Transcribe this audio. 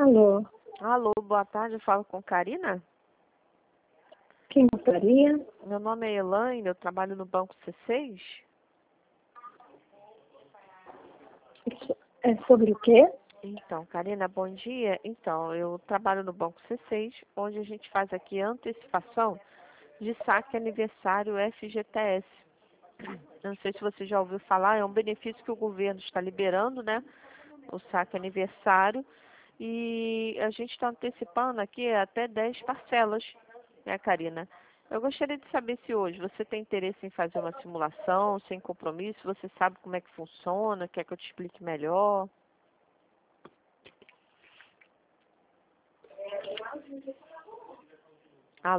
Alô, Alô, boa tarde, eu falo com Karina. quem gostaria? Meu nome é Elaine, eu trabalho no Banco C6. Isso é sobre o quê? Então, Karina, bom dia. Então, eu trabalho no Banco C6, onde a gente faz aqui a antecipação de saque aniversário FGTS. Eu não sei se você já ouviu falar, é um benefício que o governo está liberando, né? O saque aniversário. E a gente está antecipando aqui até 10 parcelas, né, Karina? Eu gostaria de saber se hoje você tem interesse em fazer uma simulação, sem compromisso, você sabe como é que funciona, quer que eu te explique melhor?